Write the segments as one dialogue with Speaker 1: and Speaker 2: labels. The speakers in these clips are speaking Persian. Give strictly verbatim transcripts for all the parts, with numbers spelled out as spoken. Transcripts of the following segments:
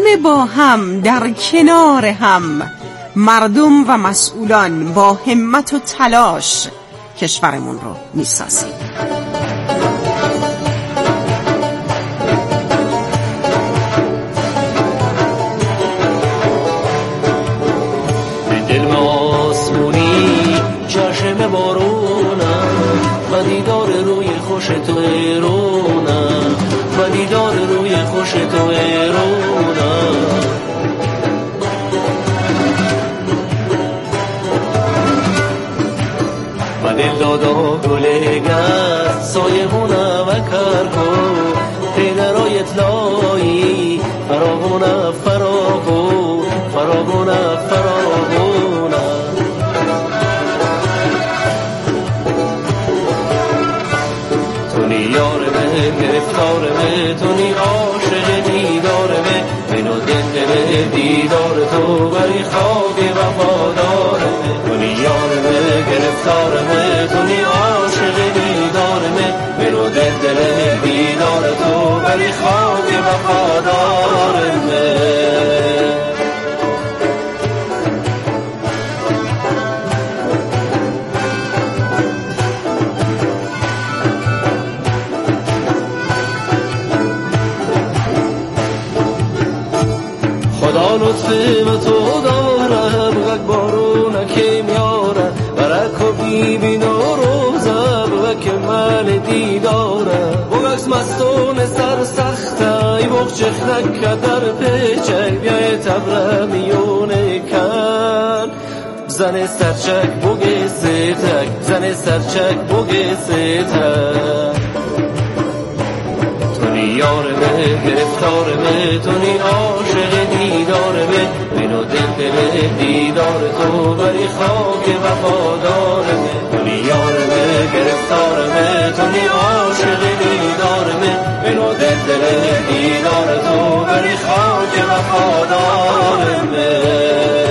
Speaker 1: همه با هم در کنار هم، مردم و مسئولان با همت و تلاش کشورمون رو میسازیم.
Speaker 2: دل آسمونی چشم بارونم و دیدار روی خوش تو ایرونم و دیدار روی خوش تو ایرونم و دل دادا گلگت سایه بونه و کرکو پیدرای اطلاعی فراغونه فراغو فراغونه فراغونه تونی یار به گرفتار به تونی عاشق دیدار به منو دل به دیدار تو بری خاک وفادار به تونی یار به گرفتار به تونی عاشق دیدار به منو دل به دیدار تو بری خاک وفادار به خدا لطف تو داره بگه بارونه که میاره برک و بیبین و روزه بگه که من دیداره بگه مستون سر سخته ای بخچخ نکه در پیچه بیای تبره میونه کن زن سرچک بگه سیتک زن سرچک بگه سیتک تونی یار به گرفتار به تونی عاشق دیدار به منو دل به دیدار تو بری خاک وفادار به تونی یار به گرفتار به تونی عاشق دیدار به منو دل به دیدار تو بری خاک وفادار به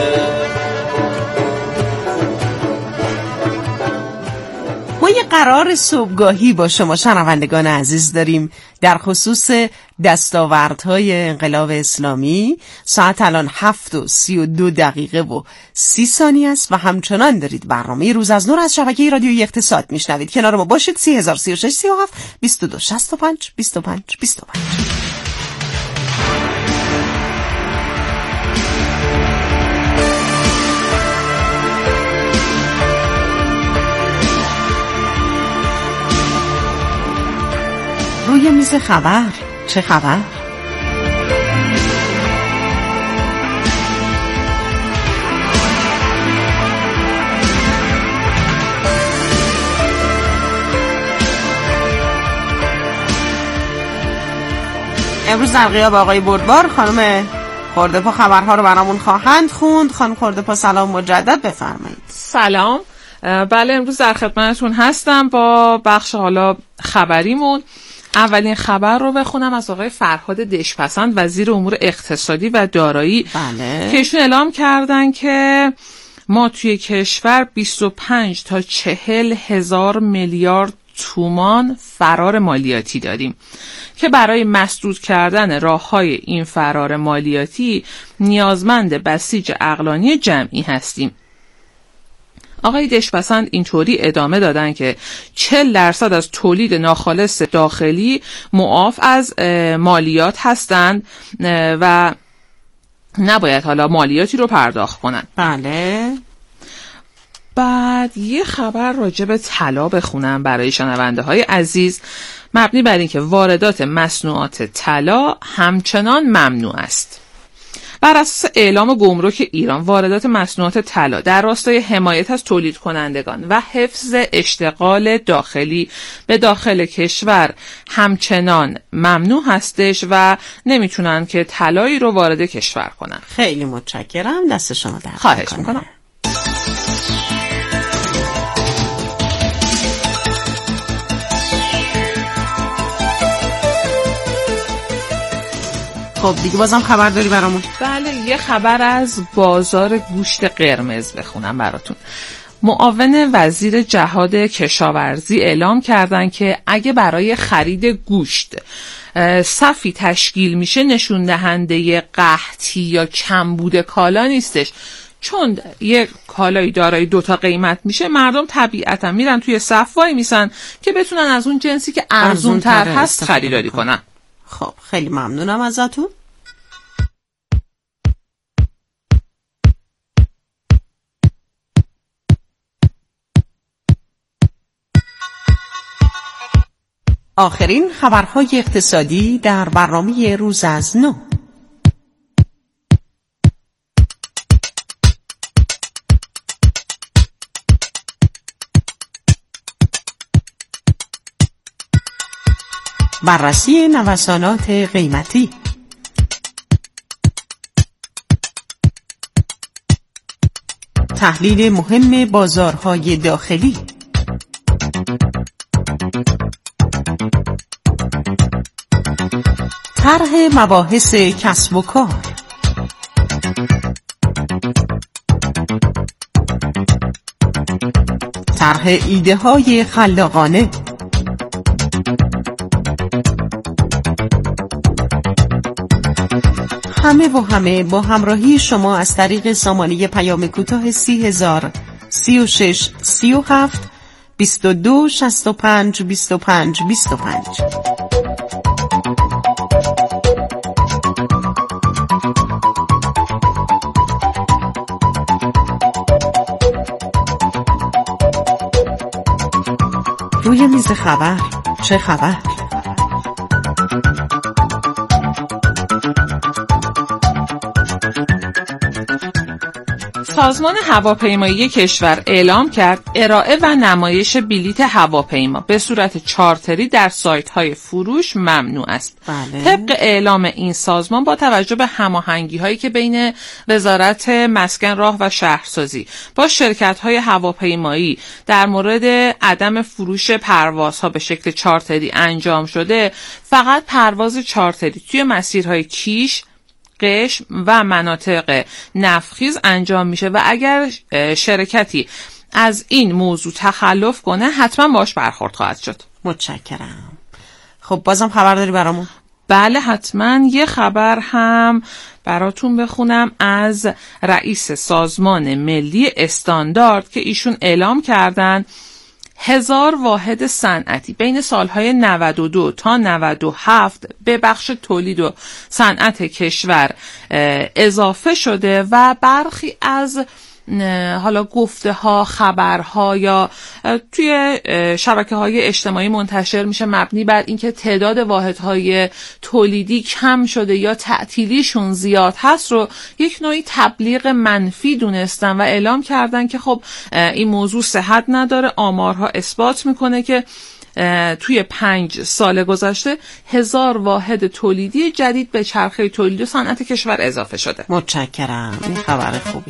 Speaker 1: ما یه قرار صبحگاهی با شما شنوندگان عزیز داریم در خصوص دستاوردهای انقلاب اسلامی. ساعت الان هفت و سی و دو دقیقه و سی ثانیه است و همچنان دارید برنامه روز از نور از شبکه رادیویی اقتصاد میشنوید. کنار ما باشید. سی هزار سی و شش سی و هفت بیست و دو شصت و پنج بیست و پنج بیست و پنج. روی میز خبر چه خبر؟ امروز در غیاب آقای بردبار خانم خردپا خبرها رو برامون خواهند خوند. خانم خردپا سلام مجدد، بفرمایید.
Speaker 3: سلام. بله امروز در خدمتتون هستم با بخش حالا خبریمون. اولین خبر رو بخونم از آقای فرهاد دشپسند وزیر امور اقتصادی و دارایی.
Speaker 1: بله.
Speaker 3: که ایشون اعلام کردن که ما توی کشور بیست و پنج تا چهل هزار میلیارد تومان فرار مالیاتی داریم که برای مسدود کردن راه‌های این فرار مالیاتی نیازمند بسیج عقلانی جمعی هستیم. آقای دشپسند اینطوری ادامه دادن که چهل درصد از تولید ناخالص داخلی معاف از مالیات هستند و نباید حالا مالیاتی رو پرداخت کنن.
Speaker 1: بله.
Speaker 3: بعد یه خبر راجع به طلا بخونم برای شنونده های عزیز، مبنی بر این که واردات مصنوعات طلا همچنان ممنوع است. بر اساس اعلام گمرک ایران واردات مصنوعات طلا در راستای حمایت از تولید کنندگان و حفظ اشتغال داخلی به داخل کشور همچنان ممنوع هستش و نمیتونن که طلایی رو وارد کشور کنن.
Speaker 1: خیلی متشکرم، دست شما در
Speaker 3: خواهش میکنم.
Speaker 1: خب دیگه بازم خبر داری برامون؟
Speaker 3: بله، یه خبر از بازار گوشت قرمز بخونم براتون. معاون وزیر جهاد کشاورزی اعلام کردن که اگه برای خرید گوشت صفی تشکیل میشه نشون دهنده قحطی یا کمبود کالا نیستش، چون یک کالایی دارای دوتا قیمت میشه مردم طبیعتا میرن توی صف وای میسن که بتونن از اون جنسی که ارزون تر هست خریداری کنن.
Speaker 1: خب خیلی ممنونم ازتون. آخرین خبرهای اقتصادی در برنامه روز از نو. بررسی نوسانات قیمتی. تحلیل مهم بازارهای داخلی. طرح مباحث کسب و کار. طرح ایده های خلاقانه. همه و همه با همراهی شما از طریق سامانه پیام کوتاه سی هزار سی و شش سی و هفت بیست و دو شصت و پنج بیست و پنج بیست و پنج. روی میز خبر چه خبر؟
Speaker 3: سازمان هواپیمایی کشور اعلام کرد ارائه و نمایش بلیت هواپیما به صورت چارتری در سایت‌های فروش ممنوع است.
Speaker 1: بله.
Speaker 3: طبق اعلام این سازمان با توجه به هماهنگی‌هایی که بین وزارت مسکن، راه و شهرسازی با شرکت‌های هواپیمایی در مورد عدم فروش پروازها به شکل چارتری انجام شده، فقط پرواز چارتری توی مسیرهای کیش، قشم و مناطق نفخیز انجام میشه و اگر شرکتی از این موضوع تخلف کنه حتما باش برخورد خواهد شد.
Speaker 1: متشکرم. خب بازم خبر داری برامون؟
Speaker 3: بله حتما. یه خبر هم براتون بخونم از رئیس سازمان ملی استاندارد که ایشون اعلام کردن هزار واحد صنعتی بین سالهای نود و دو تا نود و هفت به بخش تولید و صنعت کشور اضافه شده و برخی از حالا گفته ها، خبرها یا توی شبکه های اجتماعی منتشر میشه مبنی بر اینکه تعداد واحدهای تولیدی کم شده یا تعطیلیشون زیاد هست رو یک نوعی تبلیغ منفی دونستن و اعلام کردن که خب این موضوع صحت نداره. آمارها اثبات میکنه که توی پنج سال گذشته هزار واحد تولیدی جدید به چرخه تولید و صنعت کشور اضافه شده.
Speaker 1: متشکرم. این خبر خوبیه.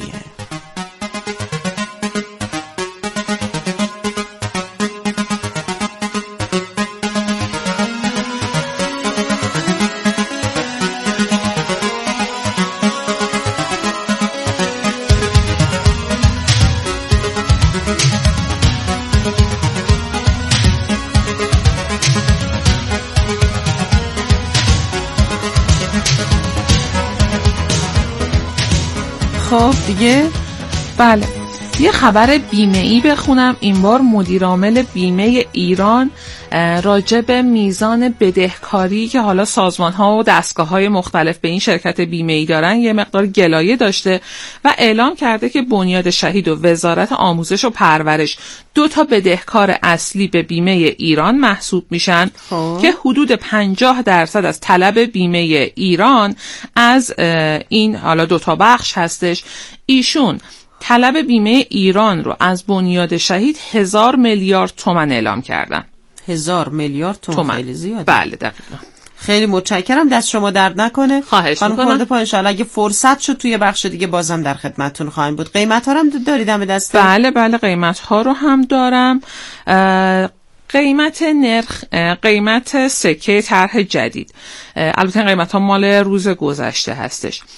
Speaker 1: خب دیگه
Speaker 3: بله یه خبر بیمه‌ای بخونم. این بار مدیرعامل بیمه ایران راجع به میزان بدهکاری که حالا سازمان‌ها و دستگاه‌های مختلف به این شرکت بیمه‌ای دارن یه مقدار گلایه داشته و اعلام کرده که بنیاد شهید و وزارت آموزش و پرورش دو تا بدهکار اصلی به بیمه ایران محسوب میشن خواه. که حدود پنجاه درصد از طلب بیمه ایران از این حالا دو تا بخش هستش. ایشون طلب بیمه ایران رو از بنیاد شهید هزار میلیارد تومان اعلام کردن.
Speaker 1: هزار میلیارد تومان خیلی زیاده.
Speaker 3: بله دقیقاً.
Speaker 1: خیلی متشکرم، دست شما درد نکنه.
Speaker 3: خواهش میکنم.
Speaker 1: خانم خورده پا انشالله اگه فرصت شد توی بخش دیگه بازم در خدمتتون خواهیم بود. قیمت ها رو هم داریدم به دست؟
Speaker 3: بله بله قیمت ها رو هم دارم. قیمت نرخ قیمت سکه طرح جدید، البته قیمت ها مال روز گذشته هستش.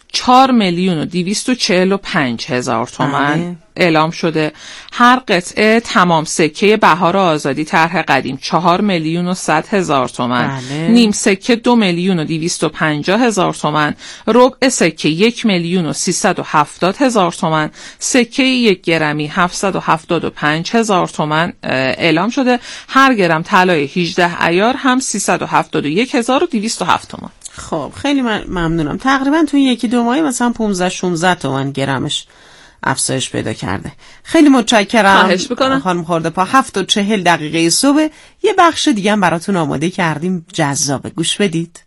Speaker 3: چهار میلیون و دویست و چهل و پنج هزار تومان اعلام شده. هر قطعه تمام سکه بهار آزادی طرح قدیم چهار میلیون و صد هزار تومان،
Speaker 1: بله.
Speaker 3: نیم سکه دو میلیون و دویست و پنجاه هزار تومان، ربع سکه یک میلیون و سیصد و هفتاد هزار تومان، سکه یک گرمی هفتصد و هفتاد و پنج هزار تومان اعلام شده. هر گرم طلای هجده عیار هم سیصد و هفتاد و یک هزار و دویست و هفت تومان.
Speaker 1: خب خیلی ممنونم. تقریبا تو یکی دو ماهی مثلا پانزده شانزده تومن گرمش افزایش پیدا کرده. خیلی متشکرم.
Speaker 3: خواهش میکنم.
Speaker 1: خانم خرده‌پا. هفت و چهل دقیقه صبح. یه بخش دیگه هم براتون آماده کردیم، جذابه، گوش بدید.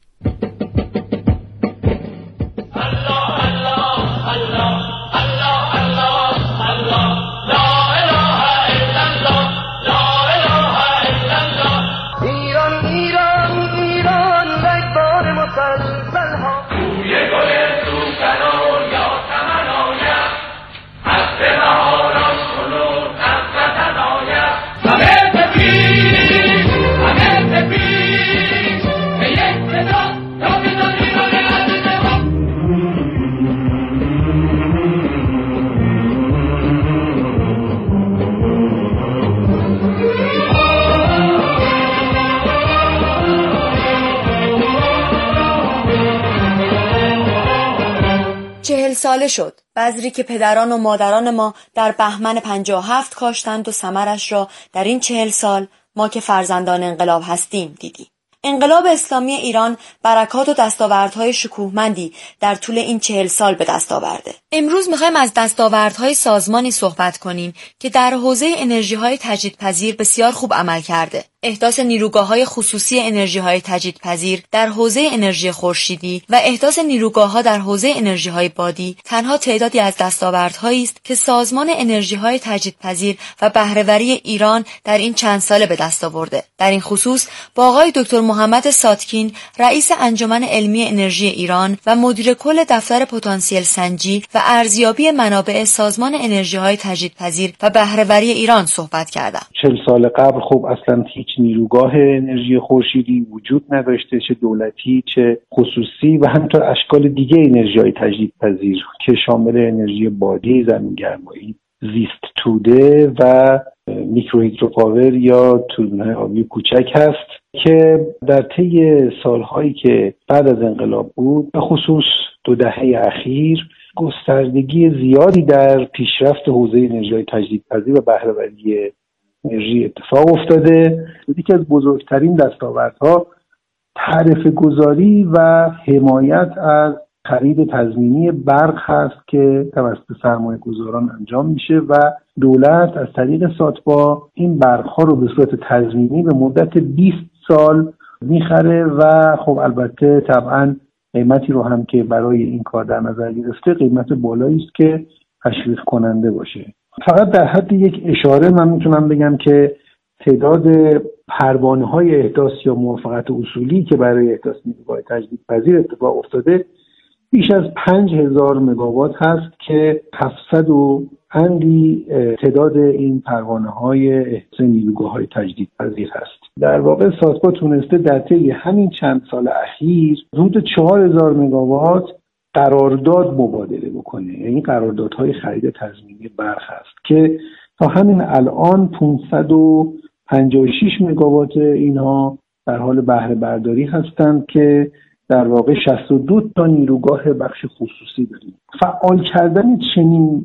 Speaker 4: چهل ساله شد بذری که پدران و مادران ما در بهمن پنجاه و هفت کاشتند و ثمرش را در این چهل سال ما که فرزندان انقلاب هستیم دیدیم. انقلاب اسلامی ایران برکات و دستاوردهای شکوهمندی در طول این چهل سال به دست آورده. امروز میخوایم از دستاوردهای سازمانی صحبت کنیم که در حوزه انرژی‌های تجدیدپذیر بسیار خوب عمل کرده. احداث نیروگاه‌های خصوصی انرژی‌های تجدیدپذیر در حوزه انرژی خورشیدی و احداث نیروگاه‌ها در حوزه انرژی‌های بادی تنها تعدادی از دستاوردهایی است که سازمان انرژی‌های تجدیدپذیر و بهره‌وری ایران در این چند ساله به دست آورده. در این خصوص با آقای دکتر محمد ساتکین، رئیس انجمن علمی انرژی ایران و مدیر کل دفتر پتانسیل سنجی و ارزیابی منابع سازمان انرژی‌های تجدیدپذیر و بهره‌وری ایران صحبت کردم.
Speaker 5: چهل سال قبل خب اصلا هیچ نیروگاه انرژی خورشیدی وجود نداشته، چه دولتی چه خصوصی، و همینطور اشکال دیگه انرژی‌های تجدیدپذیر که شامل انرژی بادی، زمین‌گرمایی، زیست توده و میکرو هیدروپاور یا توربین‌های آبی کوچک هست که در طی سالهایی که بعد از انقلاب بود، به خصوص دو دهه اخیر، گستردگی زیادی در پیشرفت حوزه انرژی‌های تجدیدپذیر و بهره‌وری انرژی اتفاق افتاده. یکی از بزرگترین دستاوردها تعرفه گذاری و حمایت از خرید تضمینی برق هست که توسط سرمایه گذاران انجام میشه و دولت از طریق ساتبا این برق ها رو به صورت تضمینی به مدت بیست سال میخره و خب البته طبعا قیمتی رو هم که برای این کار در نظر گرفته قیمت بالایی است که تشویق کننده باشه. فقط در حد یک اشاره من میتونم بگم که تعداد پروانه‌های احداث یا موافقت اصولی که برای احداث نیروگاه تجدیدپذیر اتفاق افتاده بیش از پنج هزار مگاوات هست که هفتصد و اندی تعداد این پروانه‌های احداث نیروگاه‌های تجدیدپذیر هست. در واقع ساتبا تونسته در طی همین چند سال اخیر حدود چهار هزار مگاوات قرارداد مبادله بکنه. یعنی قراردادهای خرید تضمینی برق هست که تا همین الان پانصد و پنجاه و شش مگاوات اینها در حال بهره برداری هستند که در واقع شصت و دو تا نیروگاه بخش خصوصی داریم. فعال کردن چنین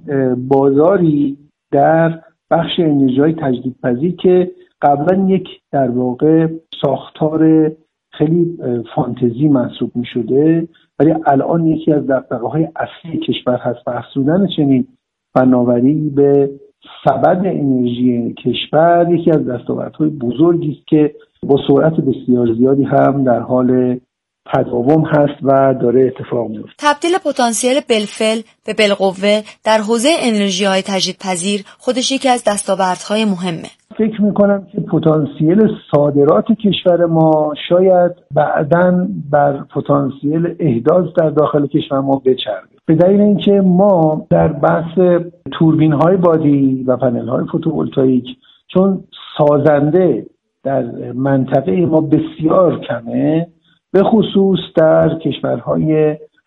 Speaker 5: بازاری در بخش انرژی‌های تجدیدپذیر که قبلا یک در واقع ساختار خیلی فانتزی محسوب می شده ولی الان یکی از دغدغه‌های اصلی کشور هست و افزودن چنین فناوری به سبد انرژی کشور یکی از دستاوردهای بزرگی است که با سرعت بسیار زیادی هم در حال تداوم هست و داره اتفاق میفته.
Speaker 4: تبدیل پتانسیل بالفعل به بالقوه در حوزه انرژی‌های تجدیدپذیر خودش یکی از دستاوردهای مهمه.
Speaker 5: فکر میکنم که پتانسیل صادرات کشور ما شاید بعداً بر پتانسیل احداث در داخل کشور ما بچربه. به دلیل اینکه ما در بحث توربین‌های بادی و پنل‌های فوتوولتائیک چون سازنده در منطقه ما بسیار کمه، به خصوص در کشورهای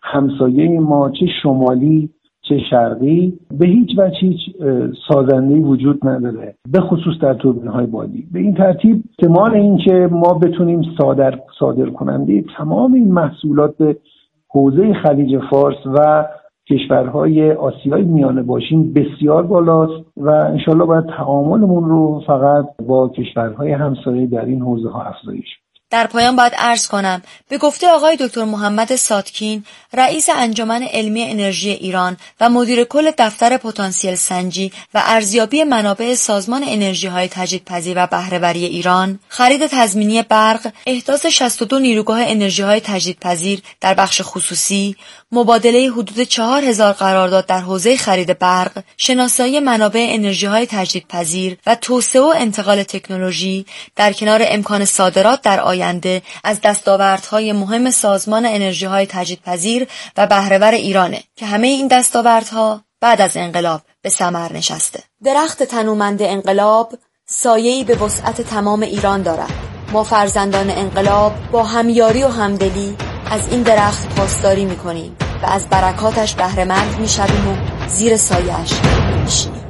Speaker 5: همسایه ما چه شمالی چه شرقی به هیچ وجه هیچ سازنده‌ای وجود نداره، به خصوص در توربین‌های بادی. به این ترتیب احتمال این که ما بتونیم صادر صادر کننده تمام این محصولات به حوزه خلیج فارس و کشورهای آسیای میانه باشیم بسیار بالاست و انشالله باید تعاملمون رو فقط با کشورهای همسایه در این حوزه ها افزایش.
Speaker 4: در پایان باید عرض کنم به گفته آقای دکتر محمد ساتکین، رئیس انجمن علمی انرژی ایران و مدیر کل دفتر پتانسیل سنجی و ارزیابی منابع سازمان انرژی‌های تجدیدپذیر و بهره‌وری ایران، خرید تضمینی برق، احداث شصت و دو نیروگاه انرژی‌های تجدیدپذیر در بخش خصوصی، مبادله حدود چهار هزار قرارداد در حوزه خرید برق، شناسایی منابع انرژی‌های تجدیدپذیر و توسعه و انتقال تکنولوژی در کنار امکان صادرات در آینده از دستاوردهای مهم سازمان انرژی‌های تجدیدپذیر و بهره‌ور ایرانه که همه این دستاوردها بعد از انقلاب به ثمر نشسته. درخت تنومند انقلاب سایه‌ای به وسعت تمام ایران دارد. ما فرزندان انقلاب با همیاری و همدلی از این درخت پاسداری می‌کنیم و از برکاتش بهره‌مند می‌شویم و زیر سایه‌اش می‌نشینیم.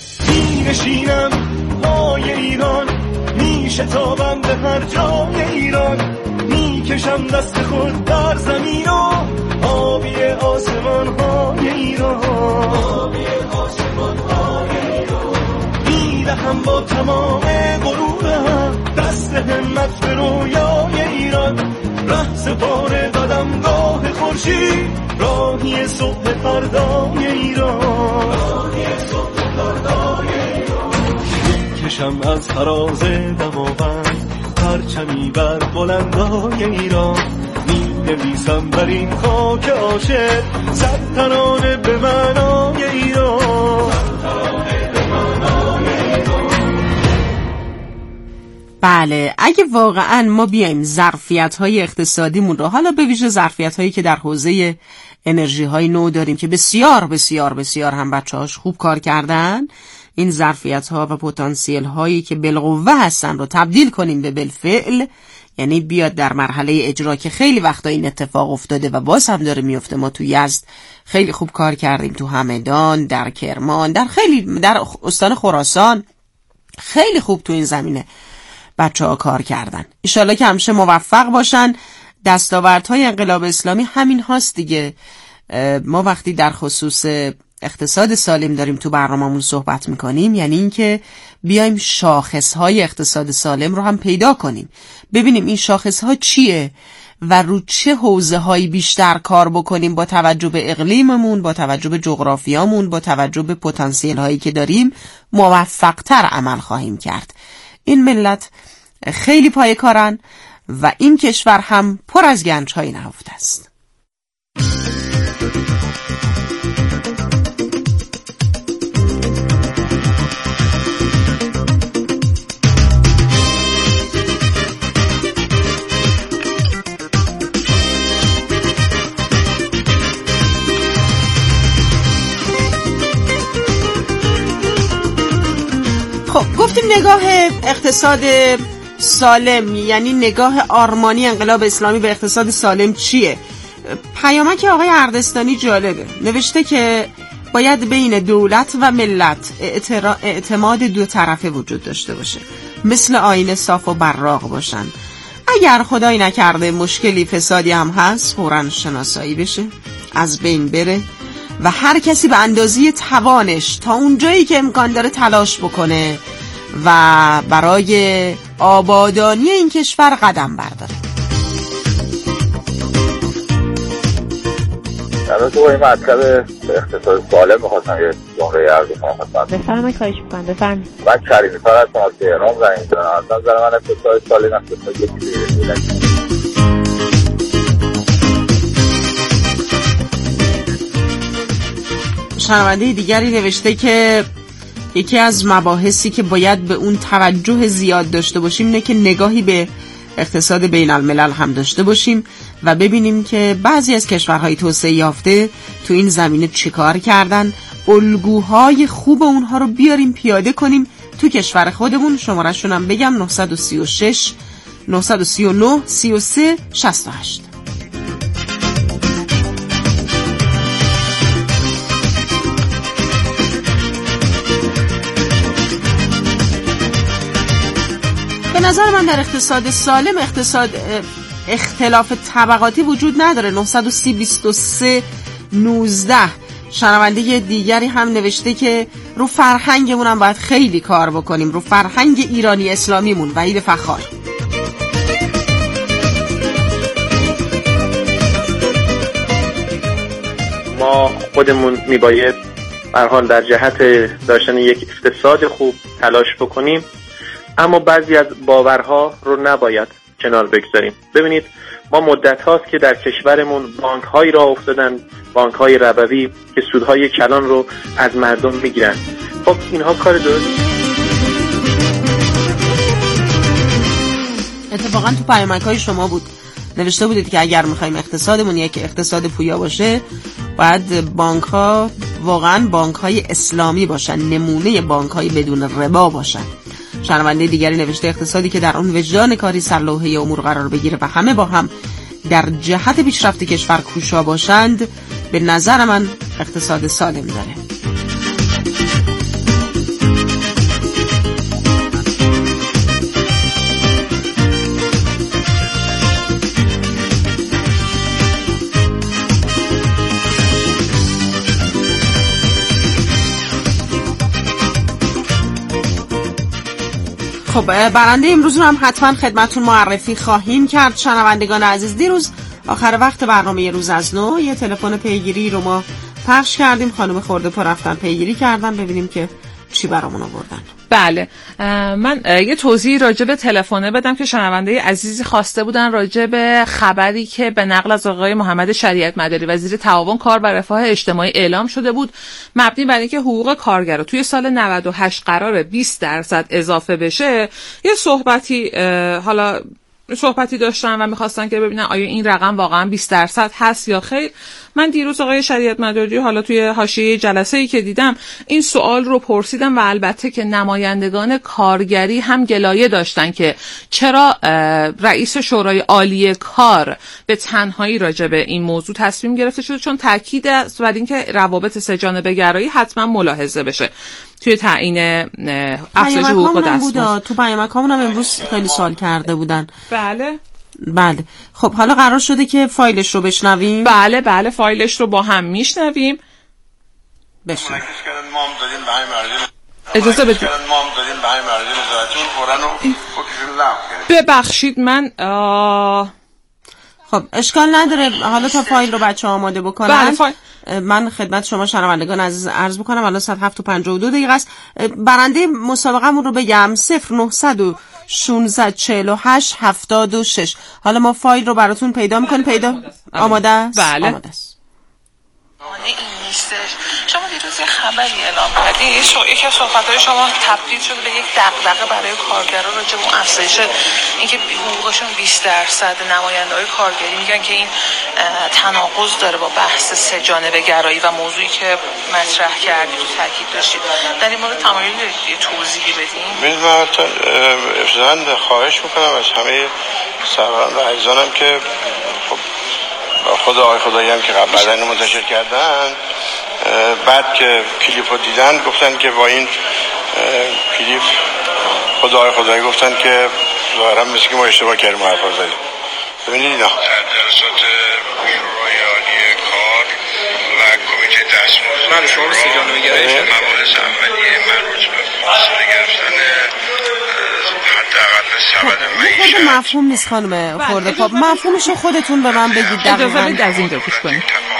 Speaker 6: می‌نشینم پای ایران، می‌شتابم به هر جای ایران، می‌کشم دست خود در زمین و آبی آسمان‌های ایران، آبی آسمان‌های ایران، می‌دهم با تمام غرورم دست همت به رویای ایران، ره سپاره قدمگاه خورشید، راهی صبح فردای ایران، راهی صبح فردای ایران، می‌کشم از فراز دماوند پرچمی بر بلندای ایران، می‌نویسم بر این خاک عاشق صد ترانه به معنای ایران، صد ترانه به معنای ایران.
Speaker 1: بله، اگه واقعا ما بیایم ظرفیت‌های اقتصادیمون رو، حالا به ویژه ظرفیت‌هایی که در حوزه انرژی‌های نو داریم که بسیار بسیار بسیار هم بچه‌هاش خوب کار کردن، این ظرفیت‌ها و پتانسیل‌هایی که بالقوه هستن رو تبدیل کنیم به بالفعل، یعنی بیاد در مرحله اجرا که خیلی وقتا این اتفاق افتاده و باز هم داره میفته. ما تو یزد خیلی خوب کار کردیم، تو همدان، در کرمان، در خیلی در استان خراسان خیلی خوب تو این زمینه بچه‌ها کار کردن. انشالله که همیشه موفق باشن. دستاوردهای انقلاب اسلامی همین هاست دیگه. ما وقتی در خصوص اقتصاد سالم داریم تو برنامه‌مون صحبت میکنیم، یعنی این که بیایم شاخصهای اقتصاد سالم رو هم پیدا کنیم، ببینیم این شاخصها چیه و رو چه حوزه‌هایی بیشتر کار بکنیم با توجه به اقلیممون، با توجه به جغرافیامون، با توجه به پتانسیل‌هایی که داریم موفق‌تر عمل خواهیم کرد. این ملت خیلی پایه‌کارن و این کشور هم پر از گنج‌های نهفته است. خب گفتیم نگاه اقتصاد سالم، یعنی نگاه آرمانی انقلاب اسلامی به اقتصاد سالم چیه؟ پیامک آقای اردستانی جالبه، نوشته که باید بین دولت و ملت اعتماد دو طرفه وجود داشته باشه، مثل آینه صاف و براق باشن. اگر خدای نکرده مشکلی فسادی هم هست فوراً شناسایی بشه، از بین بره و هر کسی به اندازه توانش تا اون جایی که امکان داره تلاش بکنه و برای آبادانی این کشور قدم برداره.
Speaker 7: الان تو این مطلب اقتصاد سالم می‌خواستم یه جمله عرض کنم.
Speaker 8: بفرمایید، خواهش می‌کنم، بفرمایید.
Speaker 7: من کریمی فر هستم از تهران زنگ زدم. اصلا نظر من اقتصاد سالم اقتصاد یکی دیگه.
Speaker 1: شنونده دیگری نوشته که یکی از مباحثی که باید به اون توجه زیاد داشته باشیم اینه که نگاهی به اقتصاد بین الملل هم داشته باشیم و ببینیم که بعضی از کشورهای توسعه یافته تو این زمینه چیکار کردن، الگوهای خوب اونها رو بیاریم پیاده کنیم تو کشور خودمون. شماره‌شون هم بگم نه سه شش نه سه نه سه سه شش هشت. به نظر من در اقتصاد سالم اقتصاد اختلاف طبقاتی وجود نداره. نه یک صفر بیست و سه نوزده شنونده دیگری هم نوشته که رو فرهنگمون هم باید خیلی کار بکنیم، رو فرهنگ ایرانی اسلامیمون. وحید فخار.
Speaker 9: ما خودمون میباید به هر حال در جهت داشتن یک اقتصاد خوب تلاش بکنیم، اما بعضی از باورها رو نباید کنار بگذاریم. ببینید ما مدت هاست که در کشورمون بانک هایی را افتادن، بانک های ربوی که سودهای کلان رو از مردم میگیرن. خب اینها کار درست.
Speaker 1: اتفاقا تو پیامک های شما بود نوشته بودید که اگر میخوایم اقتصادمون یک اقتصاد پویا باشه باید بانک ها واقعا بانک های اسلامی باشن، نمونه بانک های بدون ربا باشن. شنونده دیگری نوشته اقتصادی که در اون وجدان کاری سر لوحه امور قرار بگیره و همه با هم در جهت پیشرفت کشور کوشا باشند، به نظر من اقتصاد سالم داره. خب برنده امروز رو هم حتما خدمتون معرفی خواهیم کرد. شنوندگان عزیز، دیروز آخر وقت برنامه روز از نو یه تلفن پیگیری رو ما پخش کردیم. خانم خورده پا رفتن پیگیری کردن، ببینیم که چی برامون آوردن.
Speaker 3: بله، من یه توضیح راجع به تلفنه بدم که شنونده عزیزی خواسته بودن راجع به خبری که به نقل از آقای محمد شریعت مداری وزیر تعاون، کار و رفاه اجتماعی اعلام شده بود، مبنی بر اینکه حقوق کارگرها توی سال نود و هشت قرار بیست درصد اضافه بشه. یه صحبتی حالا صحبتی داشتن و میخواستن که ببینن آیا این رقم واقعا بیست درصد هست یا خیر. من دیروز آقای شریعت مداری حالا توی حاشیه جلسه‌ای که دیدم این سوال رو پرسیدم و البته که نمایندگان کارگری هم گلایه داشتن که چرا رئیس شورای عالی کار به تنهایی راجع به این موضوع تصمیم گرفته شده، چون تاکید است بر اینکه روابط سه‌جانبه گرایی حتما ملاحظه بشه توی تعیین افزایش حقوق دستمزد.
Speaker 1: تو پیامکامون هم امروز خیلی سوال کرده بودن.
Speaker 3: بله
Speaker 1: بله. خب حالا قرار شده که فایلش رو بشنویم.
Speaker 3: بله بله فایلش رو با هم میشنویم.
Speaker 1: بشنویم.
Speaker 3: اجازه بدید. ببخشید من آه...
Speaker 1: خب اشکال نداره، حالا تا فایل رو بچه آماده بکنن.
Speaker 3: بله فایل.
Speaker 1: من خدمت شما شنوندگان عزیز عرض بکنم الان ساعت هفت و پنجاه و دو دقیقه است. برنده مسابقه‌مون رو بگم صفر نه یک شش چهار هشت هفتاد و شش. حالا ما فایل رو براتون پیدا میکنیم. پیدا آماده است؟
Speaker 3: بله
Speaker 1: آماده است.
Speaker 3: این نیستش. شما دیروز یه خبری اعلام کردید، شو یکی از صحبت‌های شما تبدیل شده به یک دغدغه برای کارگران راجع به اون افزایش اینکه حقوقشون بیست درصد. نماینده‌های کارگری میگن که این تناقض داره با بحث سه جانبه گرایی و موضوعی که مطرح کردید و تاکید داشتید. در این مورد تمایل دارید یه توضیحی بدین؟
Speaker 10: من ابتداً خواهش می‌کنم از همه سروران و عزیزانم که خب خدا آقای خدایی هم که قبل اینو منتشر کردن، بعد که کلیپ رو دیدن گفتن که با این کلیپ خدا آقای خدایی گفتن که ظاهرا مثل که ما اشتباه کردیم و حرفا زدیم. ببینید اینا در جلسات شورای عالی کار و کمیته دستمزد من شما رو سجانه میگرایش مباحث اولیه مربوط به فاصله گرفتن حداقل سبد معیشت.
Speaker 1: خود مفهوم نیست خانم خورده پا، مفهومش خودتون به من بگید.
Speaker 3: اجازه بدید از اینجا گوش کنید.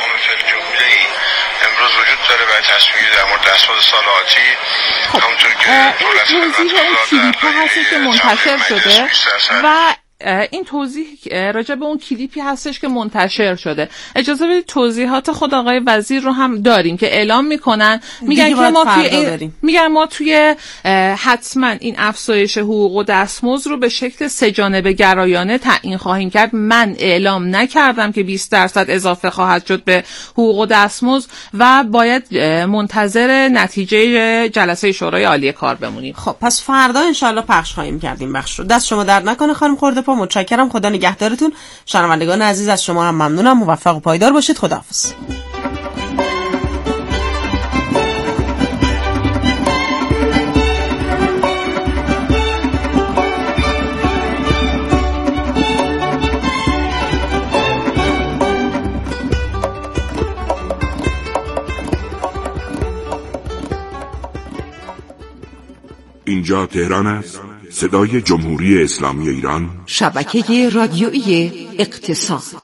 Speaker 10: امروز وجود داره برای تصمیم در مورد دستمزد سال آتی. همونطور که
Speaker 3: این توضیح کلیپ هستش که منتشر شده و این توضیح راجع به اون کلیپی هستش که منتشر شده. اجازه بدید توضیحات خود آقای وزیر رو هم داریم که اعلام میکنن، میگن که ما توی این میگن ما توی حتما این افزایش حقوق و دستمزد رو به شکل سه جانبه گرایانه تعیین خواهیم کرد. من اعلام نکردم که بیست درصد اضافه خواهد شد به حقوق و دستمزد و باید منتظر نتیجه جلسه شورای عالی کار بمونیم.
Speaker 1: خب پس فردا انشالله پخش خواهیم کرد این بخش رو. دست شما درد نکنه خانم خورده پا، متشکرم. خدا نگهدارتون. شنوندگان عزیز از شما هم ممنونم. موفق و پایدار باشید. خداحافظ.
Speaker 11: اینجا تهران است، صدای جمهوری اسلامی ایران،
Speaker 12: شبکه رادیویی اقتصاد.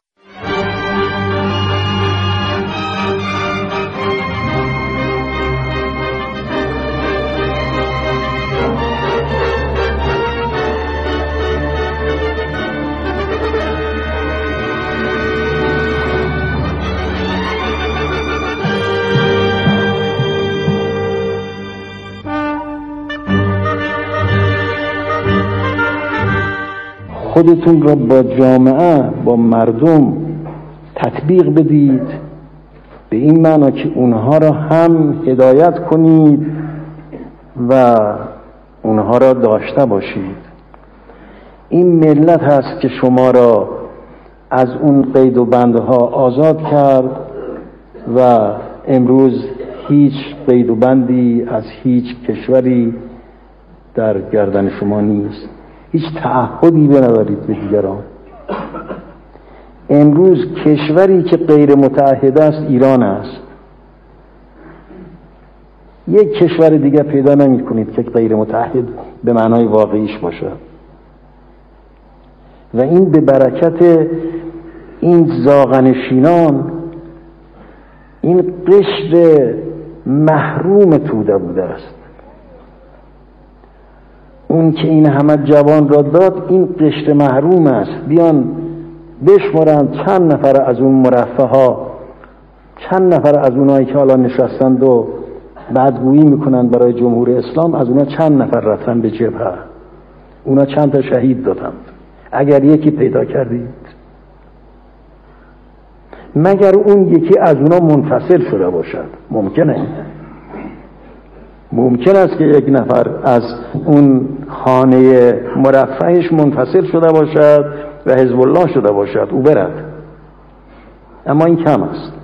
Speaker 5: خودتون را با جامعه، با مردم تطبیق بدید، به این معنا که اونها را هم هدایت کنید و اونها را داشته باشید. این ملت هست که شما را از اون قید و بندها آزاد کرد و امروز هیچ قید و بندی از هیچ کشوری در گردن شما نیست. هیچ تعهدی ندارید به دیگران. امروز کشوری که غیر متعهد است ایران است. یک کشور دیگه پیدا نمی کنید که غیر متعهد به معنای واقعیش باشد و این به برکت این زاغنشینان، این قشر محروم توده بوده است. اون که این همه جوان را داد این قشر محروم است. بیان بشمارند چند نفر از اون مرفه ها، چند نفر از اونایی که حالا نشستند و بدگویی میکنند برای جمهوری اسلام، از اونا چند نفر رفتن به جبهه، اونا چند تا شهید دادند. اگر یکی پیدا کردید، مگر اون یکی از اونا منفصل شده باشد؟ ممکنه ممکن است که یک نفر از اون خانه مرفهش منفصل شده باشد و حزب الله شده باشد، او برد، اما این کم است.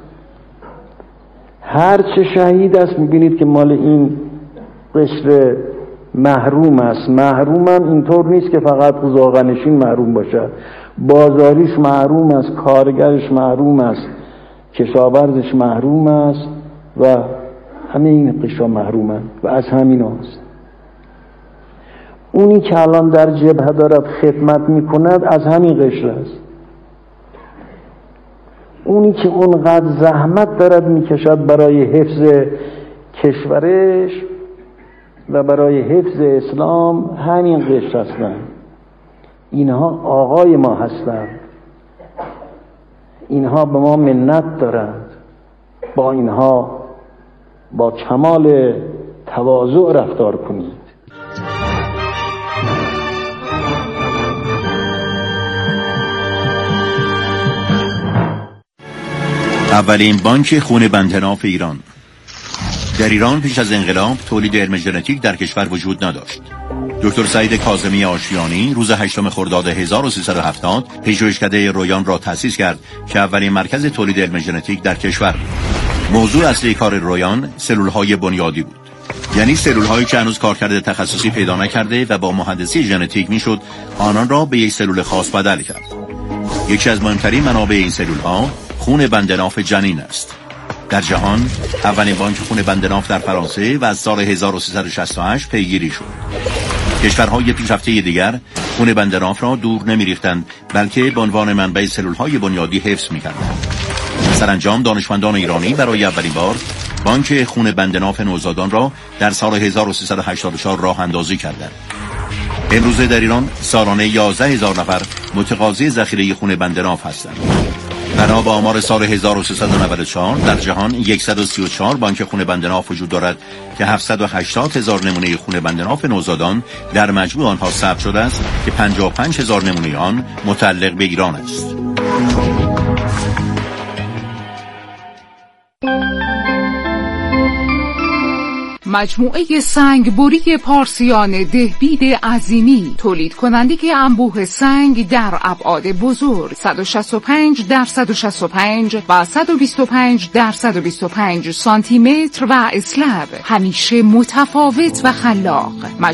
Speaker 5: هر چه شهید است میبینید که مال این قشر محروم است. محرومم اینطور نیست که فقط زاغنشین محروم باشد، بازاریش محروم است، کارگرش محروم است، کشاورزش محروم است و همه این قشر محرومن و از همین هاست. اونی که الان در جبهه دارد خدمت میکند از همین قشر است. اونی که اونقدر زحمت دارد میکشد برای حفظ کشورش و برای حفظ اسلام همین قشر هستند. اینها آقای ما هستند، اینها به ما منت دارند، با اینها با کمال تواضع رفتار کنید.
Speaker 13: اولین بانک خون بندناف ایران. در ایران پیش از انقلاب تولید علم ژنتیک در کشور وجود نداشت. دکتر سعید کاظمی آشیانی روز هشتم خرداد هزار و سیصد و هفتاد پژوهشکده رویان را تأسیس کرد که اولین مرکز تولید علم ژنتیک در کشور بود. موضوع اصلی کار رویان سلول‌های بنیادی بود، یعنی سلول‌هایی که هنوز کارکرد تخصصی پیدا نکرده و با مهندسی ژنتیک میشد آنان را به یک سلول خاص بدل کرد. یکی از مهمترین منابع این سلول‌ها خون بندناف جنین است. در جهان اولین بانک خون بندناف در فرانسه و از سال هزار و سیصد و شصت و هشت پیگیری شد. کشورهای پیشرفته دیگر خون بندناف را دور نمی‌ریختند، بلکه به عنوان منبع سلول‌های بنیادی حفظ می‌کردند. سرانجام دانشمندان ایرانی برای اولین بار بانک خون بندناف نوزادان را در سال هزار و سیصد و هشتاد و چهار راه اندازی کردند. امروزه در ایران سالانه یازده هزار نفر متقاضی ذخیره خون بندناف هستند. بنا به آمار سال هزار و سیصد و نود و چهار در جهان صد و سی و چهار بانک خون بندناف وجود دارد که هفتصد و هشتاد هزار نمونه خون بندناف نوزادان در مجموع آنها ثبت شده است که پنجاه و پنج هزار نمونه آن متعلق به ایران است.
Speaker 12: مجموعه سنگبری پارسیان دهبید عظیمی، تولید کننده انبوه سنگ در ابعاد بزرگ، صد و شصت و پنج در صد و شصت و پنج و صد و بیست و پنج در صد و بیست و پنج سانتی متر و اسلب، همیشه متفاوت و خلاق.